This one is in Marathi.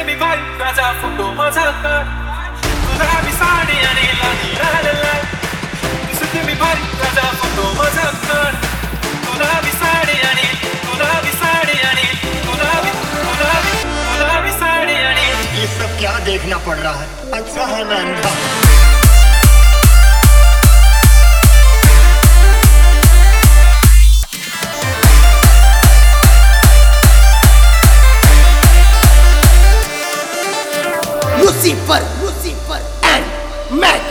मी बाई माझा फोटो माझा काढ गुलाबी साडी आणि लाल लाल दिसते मी बाई माझा फोटो माझा काढ गुलाबी साडी आणि गुलाबी साडी आणि गुलाबी गुलाबी गुलाबी साडी आणि ये सब क्या देखना पड़ रहा है? अच्छा है मैं अंधा। Lucifer and Mac.